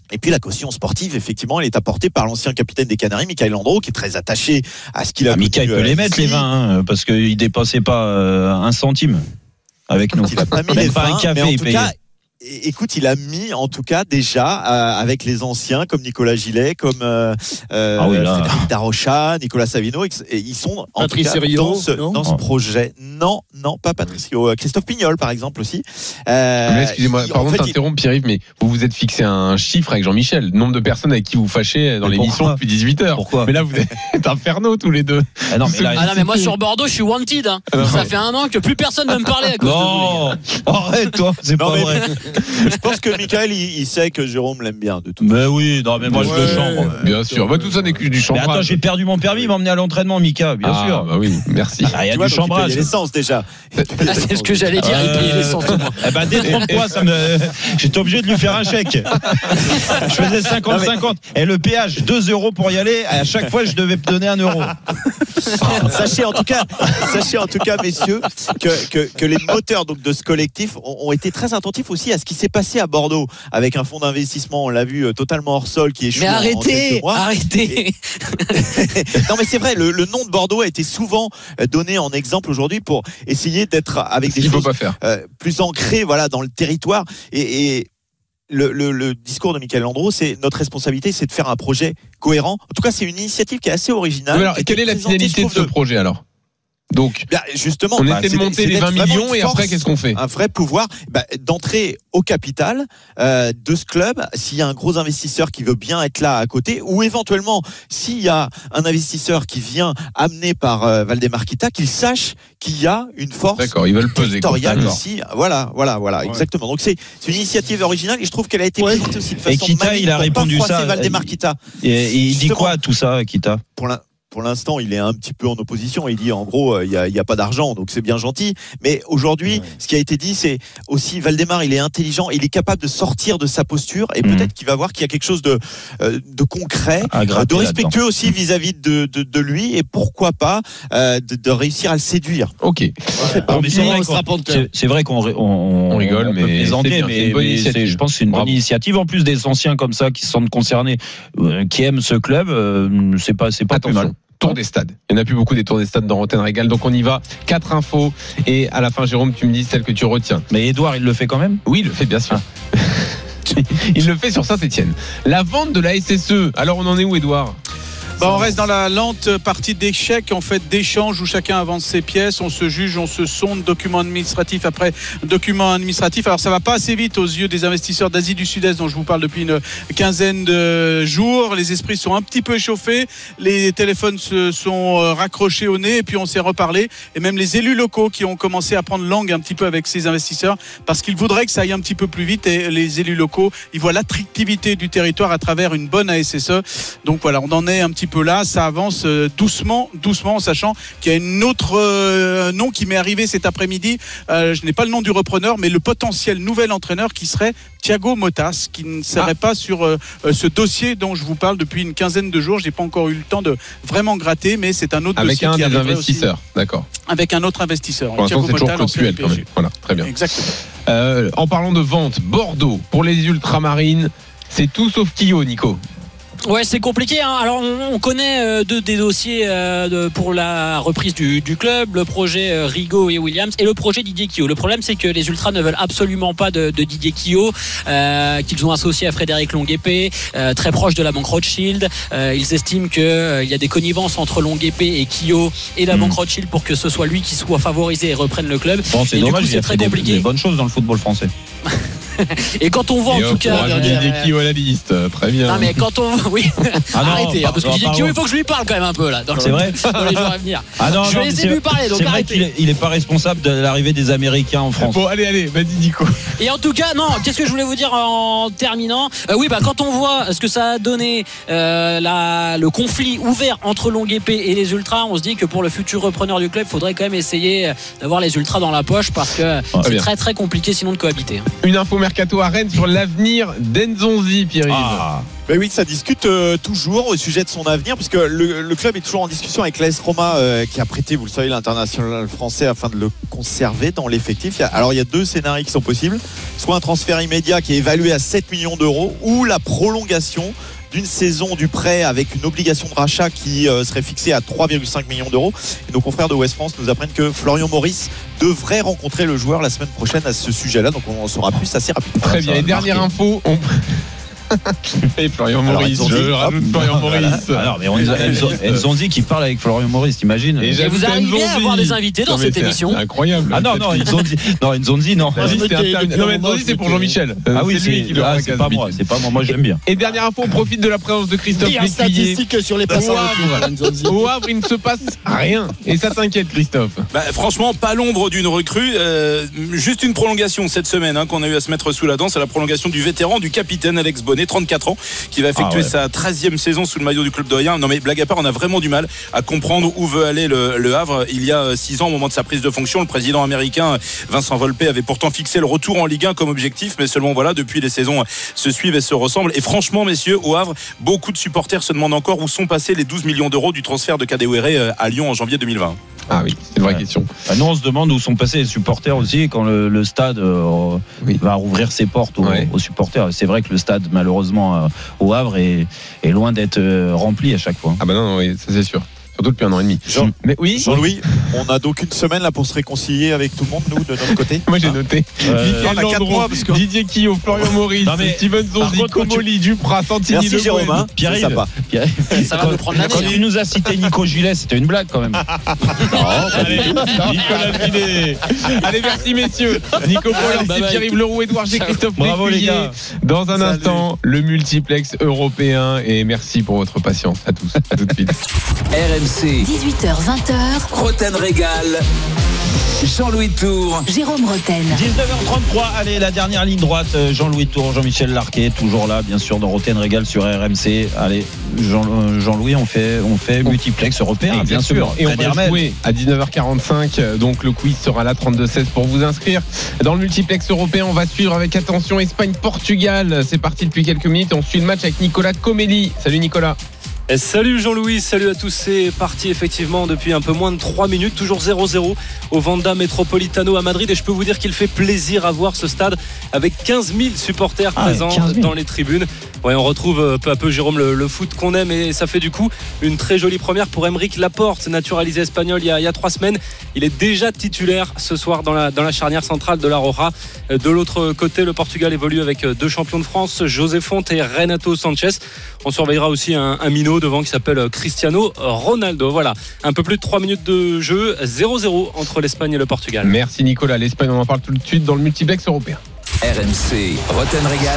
Et puis la caution sportive, effectivement, elle est apportée par l'ancien capitaine des Canaries, Michael Landreau, qui est très attaché à ce qu'il a. Michael peut les mettre les 20 parce qu'il dépassait pas un centime avec nous. Il a pas mis Même les pas 20, un café mais en tout payé. cas, écoute, il a mis en tout cas déjà avec les anciens comme Nicolas Gillet, comme Frédéric Darocha, Nicolas Savino, et ils sont en tout cas dans ce projet. Non, pas Patricio. Christophe Pignol par exemple aussi. Excusez-moi, pardon de t'interrompre Pierre-Yves, mais vous vous êtes fixé un chiffre avec Jean-Michel, le nombre de personnes avec qui vous fâchez dans l'émission depuis 18h. Pourquoi ? Mais là vous êtes inferno tous les deux. Ah non, mais moi sur Bordeaux je suis wanted. Ça fait 1 an que plus personne ne me parlait à cause de vous. Arrête toi, c'est pas vrai. Je pense que Michael, il sait que Jérôme l'aime bien de tout. Mais oui, non, mais moi je le chambre. Bien sûr. Tout ça n'est que du chambrage. Mais attends, j'ai perdu mon permis, il m'a emmené à l'entraînement, Mika, bien sûr. Bah oui, merci. Il y a du chambrage. Il paye l'essence déjà. C'est ce que j'allais dire, il paye l'essence. Détrompe-toi, j'étais obligé de lui faire un chèque. Je faisais 50-50. Et le péage, 2 € pour y aller. À chaque fois, je devais donner 1 €. Sachez en tout cas, messieurs, que les moteurs donc de ce collectif ont été très attentifs aussi à ce qui s'est passé à Bordeaux avec un fonds d'investissement, on l'a vu, totalement hors sol qui échoue. Mais arrêtez. Non mais c'est vrai, le nom de Bordeaux a été souvent donné en exemple aujourd'hui pour essayer d'être avec des choses plus ancrées, voilà, dans le territoire et le discours de Michael Landreau, c'est notre responsabilité, c'est de faire un projet cohérent. En tout cas, c'est une initiative qui est assez originale. Alors, quelle est la finalité de ce projet alors ? Donc, justement, on essaie de monter les 20 millions et après, qu'est-ce qu'on fait ? Un vrai pouvoir d'entrer au capital de ce club, s'il y a un gros investisseur qui veut bien être là à côté, ou éventuellement, s'il y a un investisseur qui vient amené par Valdemar Kita, qu'il sache qu'il y a une force territoriale ici. Voilà, exactement. Donc, c'est une initiative originale et je trouve qu'elle a été présentée aussi de façon et Kita, il a répondu ça. Valdemar Kita. Et il dit quoi tout ça, Kita ? Pour l'instant, il est un petit peu en opposition. Il dit, en gros, il y a pas d'argent, donc c'est bien gentil. Mais aujourd'hui, ce qui a été dit, c'est aussi Valdemar, il est intelligent, il est capable de sortir de sa posture et peut-être qu'il va voir qu'il y a quelque chose de concret, de respectueux aussi vis-à-vis de lui et pourquoi pas de réussir à le séduire. Ok. C'est vrai qu'on rigole, mais plaisanter, mais je pense que c'est une bonne initiative. En plus des anciens comme ça qui se sentent concernés, qui aiment ce club, c'est pas plus mal. Tour des stades. Il n'y en a plus beaucoup des tours des stades dans Rotten Régal. Donc on y va. 4 infos. Et à la fin, Jérôme, tu me dis celle que tu retiens. Mais Edouard, il le fait quand même ? Oui, il le fait bien sûr. Il le fait sur Saint-Etienne. La vente de la SSE. Alors on en est où, Edouard ? On reste dans la lente partie d'échecs, en fait, d'échanges où chacun avance ses pièces, on se juge, on se sonde, document administratif après document administratif. Alors ça va pas assez vite aux yeux des investisseurs d'Asie du Sud-Est dont je vous parle depuis une quinzaine de jours. Les esprits sont un petit peu échauffés, les téléphones se sont raccrochés au nez et puis on s'est reparlé. Et même les élus locaux qui ont commencé à prendre langue un petit peu avec ces investisseurs parce qu'ils voudraient que ça aille un petit peu plus vite. Et les élus locaux, ils voient l'attractivité du territoire à travers une bonne ASSE. Donc voilà, on en est un petit peu là, ça avance doucement, en sachant qu'il y a une autre nom qui m'est arrivé cet après-midi. Je n'ai pas le nom du repreneur, mais le potentiel nouvel entraîneur qui serait Thiago Motas, qui ne serait pas sur ce dossier dont je vous parle depuis une quinzaine de jours. Je n'ai pas encore eu le temps de vraiment gratter, mais c'est un autre dossier qui avec un des investisseurs, aussi, d'accord. Avec un autre investisseur. Pour l'instant, c'est toujours Claude Puel, quand même. Voilà, très bien. Exactement. En parlant de vente, Bordeaux, pour les ultramarines, c'est tout sauf Quillot, Nico. Ouais, c'est compliqué, hein. Alors on connaît des dossiers pour la reprise du club, le projet Rigaud et Williams et le projet Didier Quillot. Le problème, c'est que les Ultras ne veulent absolument pas de Didier Quillot, qu'ils ont associé à Frédéric Longuepé, très proche de la banque Rothschild. Ils estiment qu'il y a des connivences entre Longuepé et Quillot et la banque Rothschild pour que ce soit lui qui soit favorisé et reprenne le club. Bon, c'est dommage, il y a très compliqué. Des bonnes choses dans le football français. Et quand on voit en tout cas Didier Quillot à la liste, très bien. Non mais quand on oui, arrêtez, parce que Didier Quillot, il faut que je lui parle quand même un peu là. C'est vrai. Dans les jours à venir. Je les ai vu parler, donc arrêtez. C'est vrai qu'il est pas responsable de l'arrivée des Américains en France. Bon, allez, vas-y Nico. Et en tout cas, non, qu'est-ce que je voulais vous dire en terminant ? Oui, quand on voit ce que ça a donné, le conflit ouvert entre Longuepé et les Ultras, on se dit que pour le futur repreneur du club, il faudrait quand même essayer d'avoir les Ultras dans la poche parce que c'est très très compliqué sinon de cohabiter. Une info mercato à Rennes sur l'avenir d'Nzonzi, Pierre-Yves. Ben oui, ça discute toujours au sujet de son avenir, puisque le club est toujours en discussion avec l'AS Roma qui a prêté, vous le savez, l'international français afin de le conserver dans l'effectif. Il y a 2 scénarios qui sont possibles. Soit un transfert immédiat qui est évalué à 7 millions d'euros, ou la prolongation d'une saison du prêt avec une obligation de rachat qui serait fixée à 3,5 millions d'euros. Et nos confrères de Ouest France nous apprennent que Florian Maurice devrait rencontrer le joueur la semaine prochaine à ce sujet-là, donc on en saura plus assez rapidement. Très bien, et dernière info, et Florian Maurice, je rajoute Florian Maurice. Alors, mais Nzonzi qui parle avec Florian Maurice, t'imagines? Et vous arrivez à avoir des invités dans cette émission? C'est incroyable. Ah non, Nzonzi, non. Nzonzi, c'est pour Jean-Michel. Ah oui, c'est pas moi. C'est pas moi. Moi, j'aime bien. Et dernière info, on profite de la présence de Christophe Lécuyer. Statistique sur les passes en retour. Au Havre, il ne se passe rien. Et ça t'inquiète, Christophe? Franchement, pas l'ombre d'une recrue. Juste une prolongation cette semaine qu'on a eu à se mettre sous la dent. C'est la prolongation du vétéran, du capitaine Alex Bonnet, 34 ans, qui va effectuer sa 13e saison sous le maillot du club d'Orient. Non mais blague à part, on a vraiment du mal à comprendre où veut aller le Havre. Il y a 6 ans, au moment de sa prise de fonction, le président américain Vincent Volpe avait pourtant fixé le retour en Ligue 1 comme objectif, mais seulement voilà, depuis les saisons se suivent et se ressemblent. Et franchement, messieurs, au Havre, beaucoup de supporters se demandent encore où sont passés les 12 millions d'euros du transfert de Kadewere à Lyon en janvier 2020. Ah oui, c'est une vraie question. Nous, on se demande où sont passés les supporters aussi quand le stade va rouvrir ses portes aux supporters. C'est vrai que le stade, malheureusement, au Havre est loin d'être rempli à chaque fois. Ah bah non, oui, ça c'est sûr. Surtout depuis 1 an et demi. Mais oui, Jean-Louis, on a donc une semaine là pour se réconcilier avec tout le monde, nous, de notre côté. Moi j'ai noté. On a 4 mois parce que Didier Quillot, Florian Maurice, Steven Zonzi, Comoli, Duprat, Santini. Merci Jérôme. Pierre, ça va nous prendre l'année. Quand tu nous as cité Nico Gillet, c'était une blague quand même. Nicolas Vinet. Allez, merci messieurs. Nico Paul, Pierre-Yves Leroux, Edouard G, Christophe Lécuyer. Dans un instant, le multiplex européen. Et merci pour votre patience. À tous. À tout de suite. RMC 18h-20h, Roten Régal, Jean-Louis Tour, Jérôme Roten. 19h33, allez, la dernière ligne droite, Jean-Louis Tour, Jean-Michel Larquet, toujours là, bien sûr, dans Roten Régal sur RMC. Allez, Jean-Louis, on fait multiplex européen, bien sûr. Et on va jouer à 19h45, donc le quiz sera là, 32-16 pour vous inscrire. Dans le multiplex européen, on va suivre avec attention Espagne-Portugal. C'est parti depuis quelques minutes, on suit le match avec Nicolas Comelli. Salut Nicolas. Et salut Jean-Louis, salut à tous. C'est parti effectivement depuis un peu moins de 3 minutes, toujours 0-0 au Wanda Metropolitano à Madrid, et je peux vous dire qu'il fait plaisir à voir ce stade avec 15 000 supporters présents dans les tribunes. Ouais, on retrouve peu à peu, Jérôme, le foot qu'on aime, et ça fait du coup une très jolie première pour Aymeric Laporte, naturalisé espagnol il y a 3 semaines. Il est déjà titulaire ce soir dans la charnière centrale de la Roja. De l'autre côté, le Portugal évolue avec 2 champions de France, José Fonte et Renato Sanchez. On surveillera aussi un minot devant qui s'appelle Cristiano Ronaldo. Voilà, un peu plus de 3 minutes de jeu, 0-0 entre l'Espagne et le Portugal. Merci Nicolas, l'Espagne, on en parle tout de suite dans le multiplex européen. RMC Roten Régal.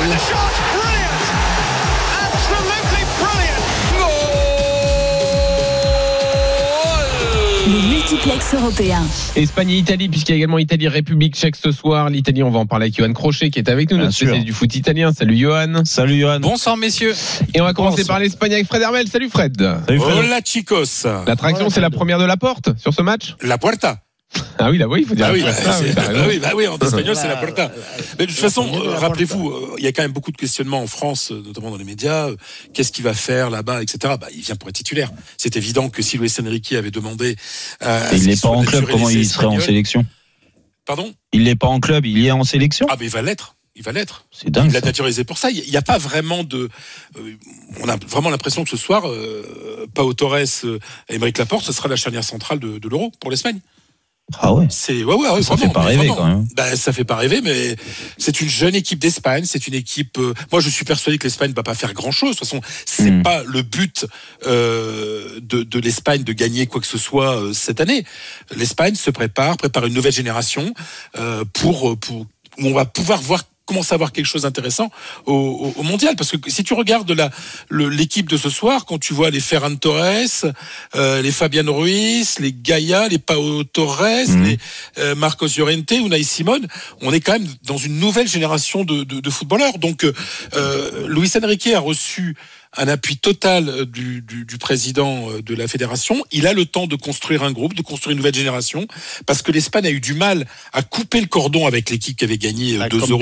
Le multiplex européen. Espagne et Italie, puisqu'il y a également Italie-République tchèque ce soir. L'Italie, on va en parler avec Johan Crochet qui est avec nous, notre spécialiste du foot italien. Salut Johan. Salut Johan. Bonsoir messieurs. Et on va commencer par l'Espagne avec Fred Hermel. Salut Fred. Salut Fred. Hola chicos. L'attraction, c'est la première de la porte sur ce match. La puerta. Ah oui, il faut dire. En espagnol, c'est la puerta. Mais de toute façon, rappelez-vous, il y a quand même beaucoup de questionnements en France, notamment dans les médias. Qu'est-ce qu'il va faire là-bas, etc. Il vient pour être titulaire. C'est évident que si Luis Enrique avait demandé. Il n'est pas en club, comment il serait en sélection? Pardon? Il n'est pas en club, il y est en sélection? Ah, mais il va l'être. C'est dingue. Il l'a naturalisé pour ça. Il n'y a pas vraiment de. On a vraiment l'impression que ce soir, Pau Torres et Aymeric Laporte, ce sera la charnière centrale de l'Euro pour l'Espagne. Ah ouais. Ça vraiment, fait pas rêver quand même. Ça fait pas rêver, mais c'est une jeune équipe d'Espagne. C'est une équipe. Moi, je suis persuadé que l'Espagne ne va pas faire grand-chose. De toute façon, c'est pas le but de l'Espagne de gagner quoi que ce soit cette année. L'Espagne se prépare une nouvelle génération où on va pouvoir commencer à voir quelque chose d'intéressant au mondial, parce que si tu regardes l'équipe de ce soir, quand tu vois les Ferran Torres, les Fabian Ruiz, les Gaia, les Pau Torres, les Marcos Llorente, Unai Simon, on est quand même dans une nouvelle génération de footballeurs. Donc Luis Enrique a reçu un appui total du président de la fédération. Il a le temps de construire un groupe, de construire une nouvelle génération, parce que l'Espagne a eu du mal à couper le cordon avec l'équipe qui avait gagné 2 euros.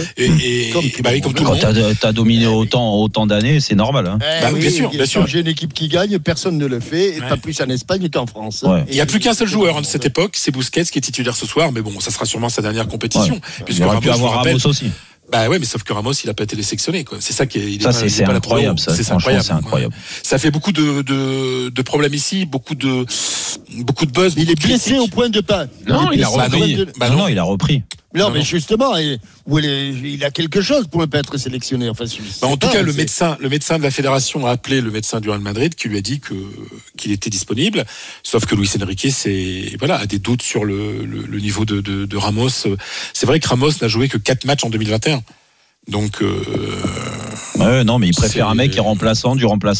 Comme tout le monde. Quand t'as dominé autant d'années, c'est normal. Hein. Bien sûr. J'ai une équipe qui gagne, personne ne le fait, et pas plus en Espagne qu'en France. Ouais. Il n'y a plus qu'un seul joueur de cette époque, c'est Busquets qui est titulaire ce soir, mais bon, ça sera sûrement sa dernière compétition. Puisque il aurait pu avoir Ramos aussi. Bah ouais, mais sauf que Ramos, il n'a pas été sélectionné, quoi. C'est ça qui est. C'est incroyable. C'est incroyable. Ça fait beaucoup de problèmes ici, beaucoup de buzz. Il est blessé au point de pas. Non, il a repris. Non, il a repris. Non, mais justement, il a quelque chose pour ne pas être sélectionné. Enfin, en tout cas, le médecin de la fédération a appelé le médecin du Real Madrid qui lui a dit qu'il était disponible. Sauf que Luis Enrique a des doutes sur le niveau de Ramos. C'est vrai que Ramos n'a joué que 4 matchs en 2021. Donc non, mais il préfère un mec qui est remplaçant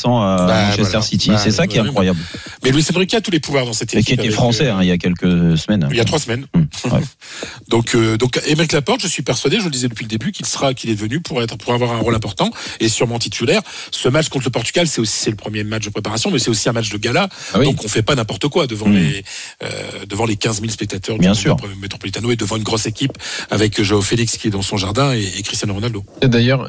à Manchester City. C'est ça qui est incroyable. Mais Luis Enrique a tous les pouvoirs dans cette équipe. Et qui était français il y a quelques semaines. Il y a 3 semaines. Ouais. Donc Aymeric Laporte, je suis persuadé, je le disais depuis le début, qu'il est venu pour avoir un rôle important et sûrement titulaire. Ce match contre le Portugal, c'est le premier match de préparation, mais c'est aussi un match de gala. Donc on fait pas n'importe quoi devant les 15 000 spectateurs du Metropolitano et devant une grosse équipe avec Joao Félix qui est dans son jardin et Cristiano Ronaldo. Et d'ailleurs,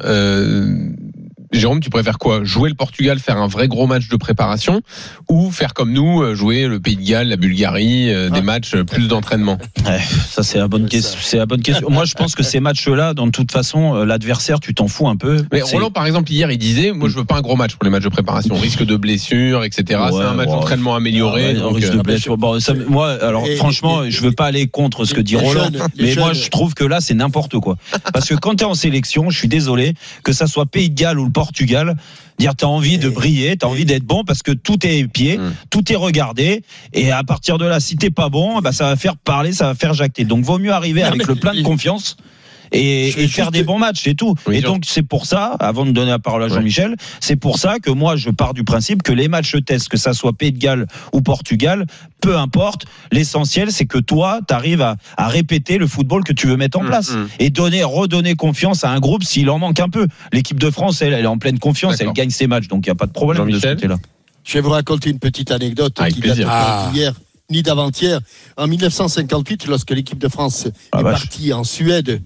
Jérôme, tu préfères quoi? Jouer le Portugal, faire un vrai gros match de préparation, ou faire comme nous, jouer le Pays de Galles, la Bulgarie, des matchs plus d'entraînement? Ça, c'est la bonne question. Moi, je pense que ces matchs-là, de toute façon, l'adversaire, tu t'en fous un peu. Mais Roland, par exemple, hier, il disait, moi, je veux pas un gros match pour les matchs de préparation. Risque de blessure, etc. C'est un match d'entraînement amélioré. Risque de blessure. Moi, alors, franchement, je veux pas aller contre ce que dit Roland, mais moi, je trouve que là, c'est n'importe quoi. Parce que quand t'es en sélection, je suis désolé, que ça soit Pays de Galles ou le Portugal, t'as envie de briller, t'as envie d'être bon parce que tout est épié, tout est regardé, et à partir de là, si t'es pas bon, ça va faire parler, ça va faire jacter. Donc vaut mieux arriver avec le plein de confiance et faire des bons matchs, c'est tout. Et donc c'est pour ça, avant de donner la parole à Jean-Michel, c'est pour ça que moi je pars du principe que les matchs test, que ça soit Pays de Galles ou Portugal, peu importe, l'essentiel c'est que toi t'arrives à répéter le football que tu veux mettre en place et redonner confiance à un groupe s'il en manque un peu. L'équipe de France, elle est en pleine confiance, elle gagne ses matchs, donc il n'y a pas de problème de ce côté-là. Je vais vous raconter une petite anecdote qui date d'hier ni d'avant-hier. En 1958, lorsque l'équipe de France est partie en Suède,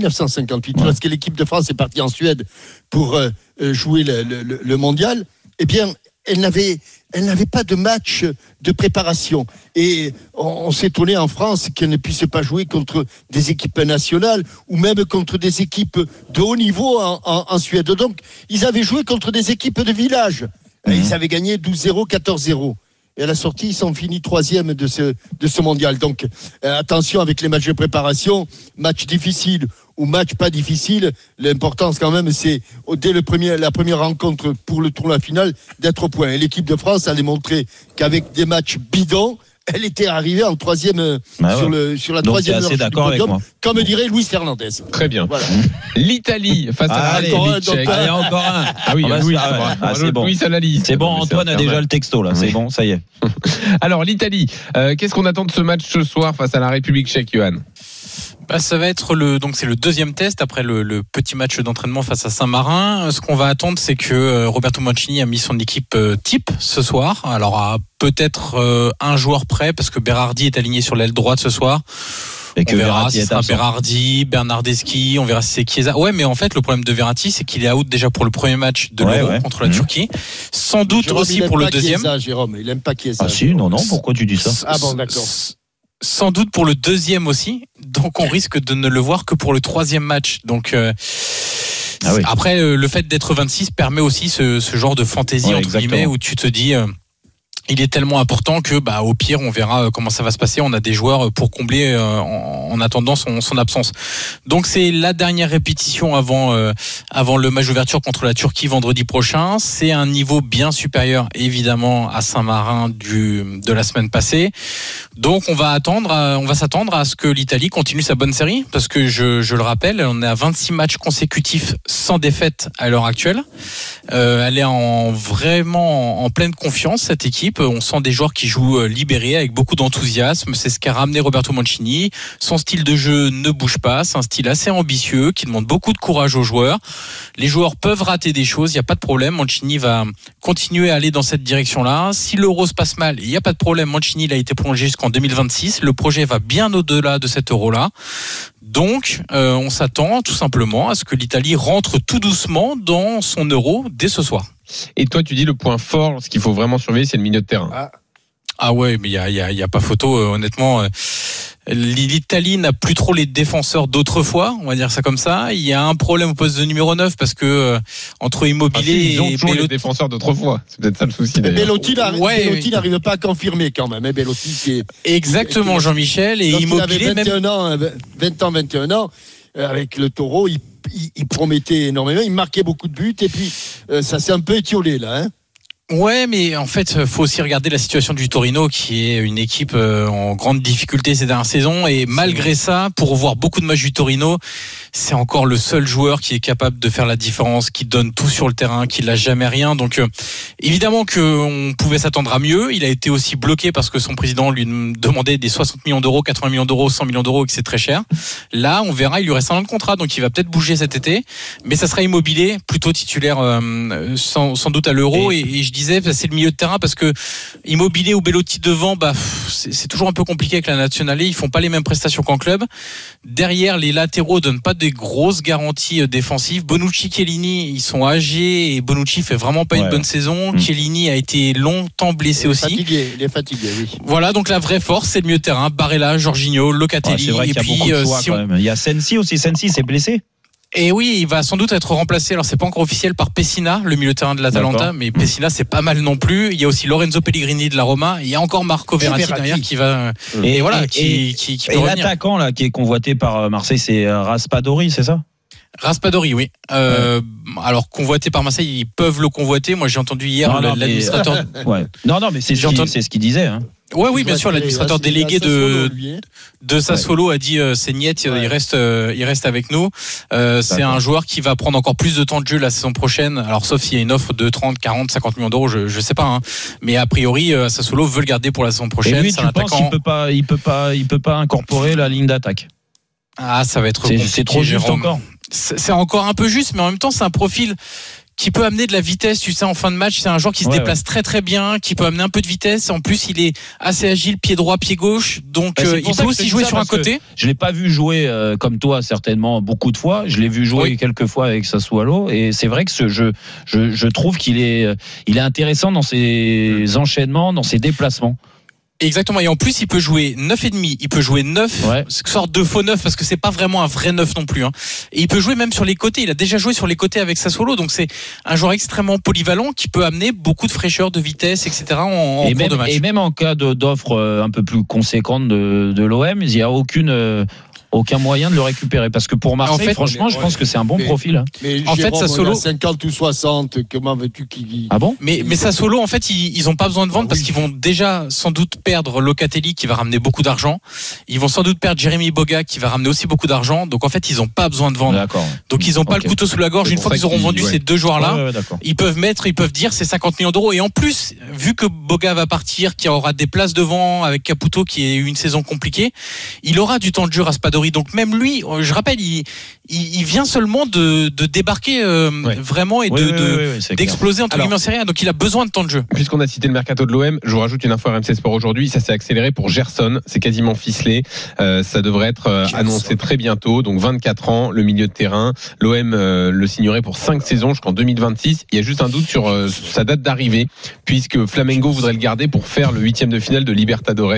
lorsque l'équipe de France est partie en Suède pour jouer le mondial, eh bien, elle n'avait pas de match de préparation. Et on s'étonnait en France qu'elle ne puisse pas jouer contre des équipes nationales ou même contre des équipes de haut niveau en Suède. Donc, ils avaient joué contre des équipes de village. Ils avaient gagné 12-0, 14-0. Et à la sortie, ils sont finis 3e de ce mondial. Donc, attention avec les matchs de préparation, match difficile ou match pas difficile. L'importance quand même, c'est dès la première rencontre pour le tournoi final d'être au point. Et l'équipe de France a démontré qu'avec des matchs bidons, elle était arrivée en 3e sur la 3e heure du podium, comme dirait Luis Fernandez. Très bien. Voilà. L'Italie face à la République tchèque. Allez, encore un. Ah oui, c'est bon. Louis à la liste. C'est bon, Antoine a déjà le texto là. C'est bon, ça y est. Alors l'Italie, qu'est-ce qu'on attend de ce match ce soir face à la République tchèque, Johan? Ça va être c'est le deuxième test après le petit match d'entraînement face à Saint-Marin. Ce qu'on va attendre, c'est que Roberto Mancini a mis son équipe type ce soir. Alors à peut-être un joueur près parce que Berardi est aligné sur l'aile droite ce soir. Et que on verra Verratti si ce sera Berardi, Bernardeschi, on verra si c'est Chiesa. Ouais, mais en fait, le problème de Verratti, c'est qu'il est out déjà pour le premier match de l'Euro contre la Turquie. Sans doute Jérôme, aussi pour le deuxième. Chiesa, Jérôme, il aime pas Chiesa. Ah si, non, pourquoi tu dis ça? Ah bon, d'accord. Sans doute pour le deuxième aussi. Donc on risque de ne le voir que pour le troisième match. Donc après, le fait d'être 26 permet aussi ce genre de fantaisie entre guillemets où tu te dis. Il est tellement important que au pire on verra comment ça va se passer. On a des joueurs pour combler en attendant son absence. Donc c'est la dernière répétition avant le match d'ouverture contre la Turquie vendredi prochain. C'est un niveau bien supérieur évidemment à Saint-Marin de la semaine passée. Donc on va s'attendre à ce que l'Italie continue sa bonne série parce que je le rappelle, on est à 26 matchs consécutifs sans défaite à l'heure actuelle. Elle est vraiment en pleine confiance cette équipe. équipe. On sent des joueurs qui jouent libérés avec beaucoup d'enthousiasme. C'est ce qu'a ramené Roberto Mancini. Son style de jeu ne bouge pas. C'est un style assez ambitieux qui demande beaucoup de courage aux joueurs. Les joueurs peuvent rater des choses, il n'y a pas de problème. Mancini va continuer à aller dans cette direction-là. Si l'Euro se passe mal, il n'y a pas de problème. Mancini il a été prolongé jusqu'en 2026. Le projet va bien au-delà de cet Euro-là. Donc, on s'attend tout simplement à ce que l'Italie rentre tout doucement dans son Euro dès ce soir. Et toi, tu dis le point fort, ce qu'il faut vraiment surveiller, c'est le milieu de terrain. Ah ouais, mais il y a pas photo, honnêtement. L'Italie n'a plus trop les défenseurs d'autrefois, on va dire ça comme ça. Il y a un problème au poste de numéro 9 parce que entre Immobilier ils ont toujours les défenseurs d'autrefois. C'est peut-être ça le souci d'ailleurs. Belotti n'arrive pas à confirmer quand même. Belotti qui est exactement Jean-Michel et Immobilier il avait 21 ans avec le Taureau, il promettait énormément, il marquait beaucoup de buts et puis ça s'est un peu étiolé là. Ouais, mais en fait, faut aussi regarder la situation du Torino, qui est une équipe en grande difficulté ces dernières saisons. Et malgré ça, pour voir beaucoup de matchs du Torino, c'est encore le seul joueur qui est capable de faire la différence, qui donne tout sur le terrain, qui lâche jamais rien. Donc, évidemment qu'on pouvait s'attendre à mieux. Il a été aussi bloqué parce que son président lui demandait des 60 millions d'euros, 80 millions d'euros, 100 millions d'euros, et que c'est très cher. Là, on verra, il lui reste un an de contrat, donc il va peut-être bouger cet été. Mais ça sera Immobilier, plutôt titulaire sans doute à l'Euro. Et je disais, c'est le milieu de terrain parce que Immobilier ou Belotti devant, c'est toujours un peu compliqué avec la Nazionale. Ils font pas les mêmes prestations qu'en club. Derrière, les latéraux donnent pas des grosses garanties défensives. Bonucci, Chiellini, ils sont âgés et Bonucci fait vraiment pas une bonne saison. Chiellini a été longtemps blessé aussi. Il est fatigué, oui. Voilà, donc la vraie force, c'est le milieu de terrain. Barella, Jorginho, Locatelli. C'est vrai qu'il y a beaucoup de choix, quand même. Il y a Sensi aussi. Sensi s'est blessé. Et oui, il va sans doute être remplacé. Alors c'est pas encore officiel par Pessina, le milieu de terrain de l'Atalanta, mais Pessina c'est pas mal non plus. Il y a aussi Lorenzo Pellegrini de la Roma. Il y a encore Marco Verratti derrière qui va qui peut revenir. L'attaquant là qui est convoité par Marseille, c'est Raspadori, c'est ça? Raspadori, oui. Alors convoité par Marseille, ils peuvent le convoiter. Moi j'ai entendu hier l'administrateur. Non, mais c'est ce qu'il disait. Hein. Oui, bien sûr. L'administrateur délégué de Sassuolo a dit c'est niet, il reste avec nous. C'est un joueur qui va prendre encore plus de temps de jeu la saison prochaine. Alors sauf s'il y a une offre de 30, 40, 50 millions d'euros, je sais pas. Hein. Mais a priori, Sassuolo veut le garder pour la saison prochaine. Et lui, tu penses qu'il peut pas incorporer la ligne d'attaque? Ah, ça va être compliqué. C'est trop juste encore. C'est encore un peu juste, mais en même temps, c'est un profil qui peut amener de la vitesse, tu sais, en fin de match. C'est un joueur qui se déplace très très bien, qui peut amener un peu de vitesse. En plus, il est assez agile, pied droit, pied gauche. Donc, il peut aussi jouer sur un côté. Je l'ai pas vu jouer comme toi, certainement, beaucoup de fois. Je l'ai vu jouer quelques fois avec Sassuolo. Et c'est vrai que je trouve qu'il est intéressant dans ses enchaînements, dans ses déplacements. Exactement, et en plus il peut jouer 9,5, il peut jouer 9, sorte de faux 9 parce que c'est pas vraiment un vrai 9 non plus. Hein. Et il peut jouer même sur les côtés, il a déjà joué sur les côtés avec Sassuolo, donc c'est un joueur extrêmement polyvalent qui peut amener beaucoup de fraîcheur, de vitesse, etc. en cours de match. Et même en cas d'offre un peu plus conséquente de l'OM, il n'y a aucun moyen de le récupérer parce que pour Marseille, franchement, je pense que c'est un bon profil. Hein. Mais en fait, Sassuolo 50 ou 60, comment veux-tu qu'il... Ah bon? Mais Sassuolo, en fait, ils ont pas besoin de vendre parce qu'ils vont déjà sans doute perdre Locatelli qui va ramener beaucoup d'argent. Ils vont sans doute perdre Jérémy Boga qui va ramener aussi beaucoup d'argent. Donc en fait, ils ont pas besoin de vendre. D'accord. Donc ils ont pas le couteau sous la gorge. Une fois qu'ils auront vendu ces deux joueurs-là, ils peuvent dire c'est 50 millions d'euros. Et en plus, vu que Boga va partir, qu'il y aura des places devant avec Caputo qui a eu une saison compliquée, il aura du temps de jeu Raspadori. Donc même lui, je rappelle, il vient seulement de débarquer vraiment et d'exploser entre guillemets en Serie A. Donc il a besoin de temps de jeu. Puisqu'on a cité le mercato de l'OM, je vous rajoute une info RMC Sport aujourd'hui. Ça s'est accéléré pour Gerson. C'est quasiment ficelé. Ça devrait être annoncé très bientôt. Donc 24 ans, le milieu de terrain. L'OM le signerait pour 5 saisons jusqu'en 2026. Il y a juste un doute sur sa date d'arrivée, puisque Flamengo voudrait le garder pour faire le 8e de finale de Libertadores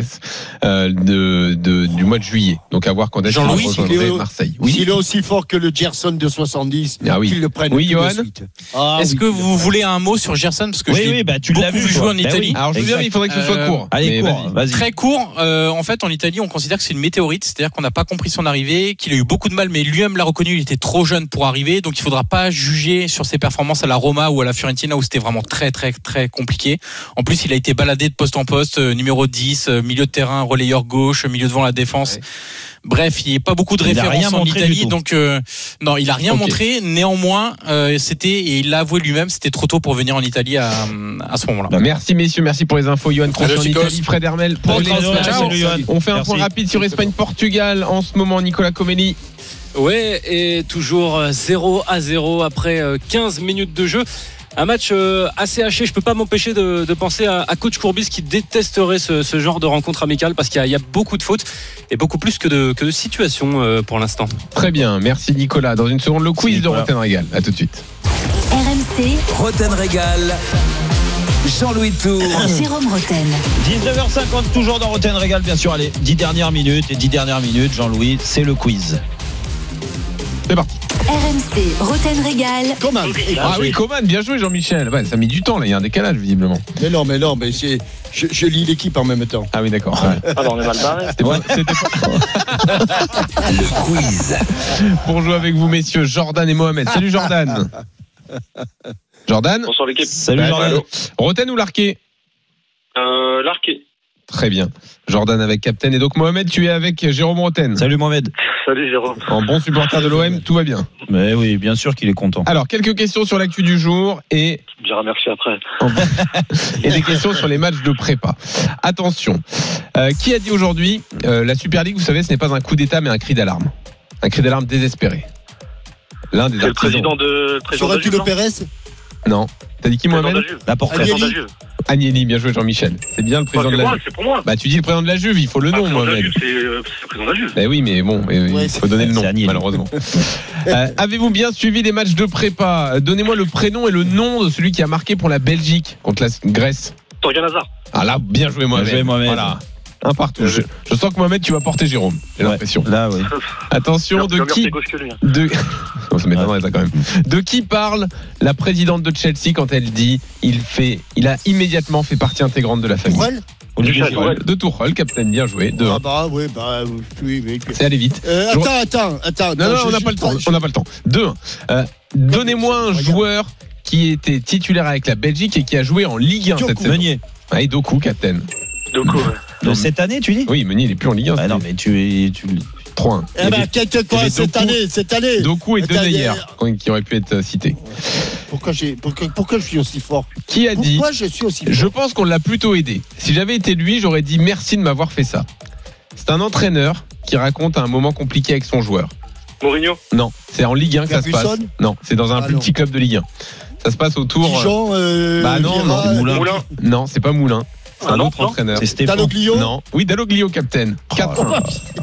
du mois de juillet. Donc à voir quand est-ce Jean-Louis, Marseille. Il est aussi fort que le Gerson de 70. Qu'il le prenne. Oui, Johan. Est-ce que vous voulez un mot sur Gerson parce que tu l'as vu jouer en Italie. Alors je veux dire, il faudrait que ce soit court. Allez, court. Vas-y. Très court. En fait, en Italie, on considère que c'est une météorite, c'est-à-dire qu'on n'a pas compris son arrivée, qu'il a eu beaucoup de mal, mais lui-même l'a reconnu. Il était trop jeune pour arriver, donc il faudra pas juger sur ses performances à la Roma ou à la Fiorentina où c'était vraiment très très très compliqué. En plus, il a été baladé de poste en poste, numéro 10, milieu de terrain, relayeur gauche, milieu devant la défense. Bref, il n'y a pas beaucoup de références en Italie, donc non, il a rien montré. Néanmoins, et il l'a avoué lui-même, c'était trop tôt pour venir en Italie à ce moment-là. Merci messieurs, merci pour les infos. Johan Crochet en Italie, Fred Hermel pour l'Espagne. On fait un point rapide sur Espagne-Portugal en ce moment, Nicolas Comelli. Ouais, et toujours 0-0 après 15 minutes de jeu. Un match assez haché. Je peux pas m'empêcher de penser à coach Courbis qui détesterait ce genre de rencontre amicale parce qu'il y a beaucoup de fautes et beaucoup plus que de situations pour l'instant. Très bien, merci Nicolas. Dans une seconde, le quiz de Roten Régal. À tout de suite. RMC Roten Régal. Jean-Louis Tour. Jérôme Roten. 19h50, toujours dans Roten Régal, bien sûr. Allez, 10 dernières minutes. Et 10 dernières minutes, Jean-Louis, c'est le quiz. C'est parti. RMC Roten Régal. Coman. Ah oui, Coman, bien joué Jean-Michel. Ouais, ça a mis du temps là, il y a un décalage visiblement. Mais non, je lis l'équipe en même temps. Ah oui, d'accord. Ouais. Ah non, on est mal barré. C'était pas... Le quiz. Pour jouer avec vous messieurs, Jordan et Mohamed. Salut Jordan. Jordan. Bonsoir l'équipe. Salut Jordan. Roten ou Larquet? Larquet. Très bien. Jordan avec Captain. Et donc Mohamed, tu es avec Jérôme Roten. Salut Mohamed. Salut Jérôme. En bon supporter de l'OM, tout va bien. Mais oui, bien sûr qu'il est content. Alors, quelques questions sur l'actu du jour et... Je dirai merci après. et des questions sur les matchs de prépa. Attention. Qui a dit aujourd'hui, la Super League, vous savez, ce n'est pas un coup d'État, mais un cri d'alarme. Un cri d'alarme désespéré. L'un des artisans. Le président de Juve, Pérez. Non. T'as dit qui, Mohamed? La porte. Agnelli, bien joué Jean-Michel. C'est bien le président de la Juve. C'est pour moi. Bah tu dis le président de la Juve, il faut le nom, Mohamed. C'est le président de la Juve. Bah oui, mais bon, il faut donner le nom, malheureusement. Avez-vous bien suivi les matchs de prépa? Donnez-moi le prénom et le nom de celui qui a marqué pour la Belgique contre la Grèce. Torgan Hazard. Ah là, bien joué Mohamed. Bien joué, Mohamed. Voilà. Un partout. Je sens que Mohamed, tu vas porter Jérôme. J'ai l'impression. Là, oui. Attention, de qui ça m'étonnerait ça quand même. De qui parle la présidente de Chelsea quand elle dit il a immédiatement fait partie intégrante de la famille? Tourelle. De Tourelle, capitaine, bien joué. Ah bah oui, oui. C'est allé vite. Attends. Non, on n'a pas le temps. On n'a pas le temps. 2-1. Donnez-moi un joueur qui était titulaire avec la Belgique et qui a joué en Ligue 1 cette saison. Meunier. Ouais, Doku, capitaine. Doku, ouais. De cette année, tu dis? Oui, Meunier, il n'est plus en Ligue 1. Ah non, mais tu 3-1. Eh ben, quelquefois, cette année. Doku et Denayer, qui auraient pu être cités. Pourquoi je suis aussi fort? Qui a dit? Pourquoi je suis aussi fort? Je pense qu'on l'a plutôt aidé. Si j'avais été lui, j'aurais dit merci de m'avoir fait ça. C'est un entraîneur qui raconte un moment compliqué avec son joueur. Mourinho? Non, c'est en Ligue 1 que ça se passe. Non, c'est dans un plus petit club de Ligue 1. Ça se passe autour. Dijon, Moulin. Non, c'est pas Moulin. C'est un autre entraîneur. C'est Stéphane. Dalloglio? Non. Oui, Dalloglio, capitaine. 4-1.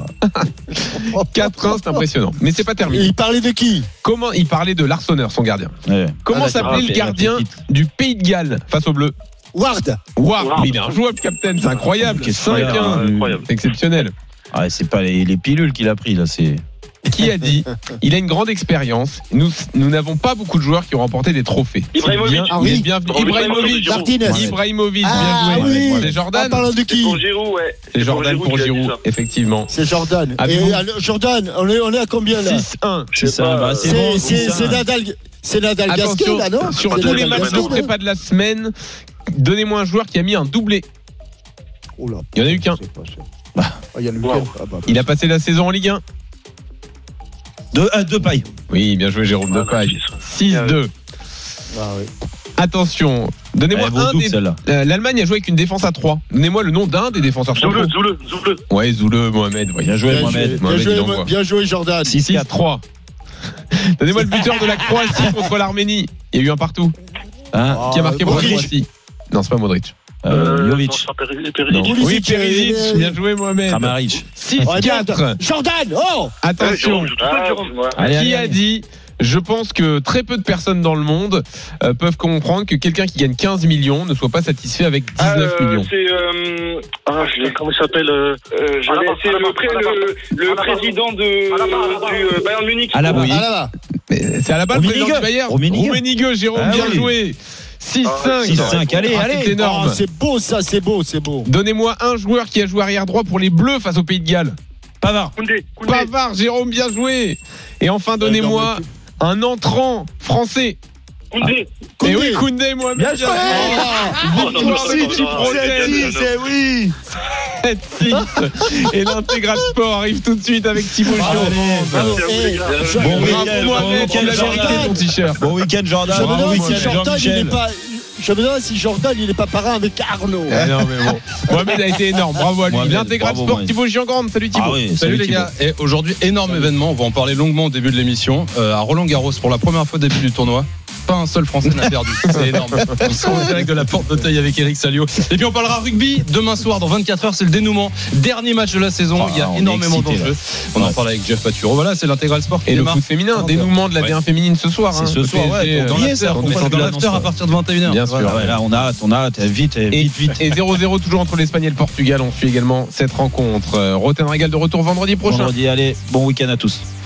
4-1, c'est impressionnant. Mais c'est pas terminé. Et il parlait de qui? Comment il parlait de l'Arseneur, son gardien. Ouais. Comment s'appelait le gardien du Pays de Galles face aux Bleus? Ward. Il est injouable, capitaine. C'est incroyable. 5-1. C'est exceptionnel. Ah, c'est pas les pilules qu'il a pris là, c'est. Qui a dit il a une grande expérience. Nous n'avons pas beaucoup de joueurs qui ont remporté des trophées. Ibrahimovic. Il est bienvenu. Ibrahimovic, bien joué. Oui. C'est Jordan. Parlant de qui? Pour Giroud, ouais. C'est Jordan pour Giroud, effectivement. C'est Jordan. Et Jordan, on est à combien là? 6-1. C'est ça. Bah, c'est Nadal. C'est Nadal Gasquet là, non? Sur tous les matchs de prépa de la semaine, donnez-moi un joueur qui a mis un doublé. Il n'y en a eu qu'un. Il a passé la saison en Ligue 1. Depay. Oui, bien joué Jérôme Depay. 6-2. Attention, donnez-moi un des... L'Allemagne a joué avec une défense à 3. Donnez-moi le nom d'un des défenseurs centraux. Zoule. Ouais, Zoule, Mohamed. Ouais. Bien joué Mohamed. Bien joué Jordan. 6-3. Donnez-moi le buteur de la Croatie contre l'Arménie. Il y a eu un partout. Qui a marqué pour la Croatie? Non, c'est pas Modric. Jovic. Oui, Perisic, bien joué Mohamed. Kramaric. 6-4. Jordan. Attention. Qui a dit je pense que très peu de personnes dans le monde peuvent comprendre que quelqu'un qui gagne 15 millions ne soit pas satisfait avec 19 millions. C'est comment il s'appelle c'est le président du Bayern Munich. Alaba. C'est Alaba le président du Bayern. Rummenigge, Jérôme, bien joué. 6-5. 6-5, allez. C'est énorme. C'est beau ça, c'est beau. Donnez-moi un joueur qui a joué arrière droit pour les Bleus face au Pays de Galles. Pavard. Pavard, Jérôme, bien joué. Et enfin, donnez-moi un entrant français. Koundé. Et oui, Koundé, moi bien joué. Victoire City, c'est oui. 7-6. Et l'intégral sport arrive tout de suite avec Thibaut Gion. Bon week-end, Jordan. Bon week-end, Jean-Michel. Je me demande si Jordan il n'est pas parrain avec Arnaud. Non mais bon. Mohamed a été énorme, bravo à lui. L'intégral sport Thibaut Giangrande, salut Thibaut. Ah oui, salut les gars. Et aujourd'hui, énorme événement, on va en parler longuement au début de l'émission. À Roland-Garros, pour la première fois début du tournoi. Pas un seul Français n'a perdu. C'est énorme. On sera en direct de la porte d'Auteuil avec Eric Salio. Et puis on parlera rugby demain soir, dans 24 heures, c'est le dénouement. Dernier match de la saison. Il y a énormément d'enjeux. On en parle avec Jeff Paturo. Voilà, c'est l'intégral sport. Et le foot féminin, dénouement de la D1 féminine ce soir. C'est ce soir, dans l'after à partir de 21h. Bien sûr. Là, on a hâte. Vite. Et 0-0 toujours entre l'Espagne et le Portugal. On suit également cette rencontre. Roten Régal de retour vendredi prochain. Allez, bon week-end à tous.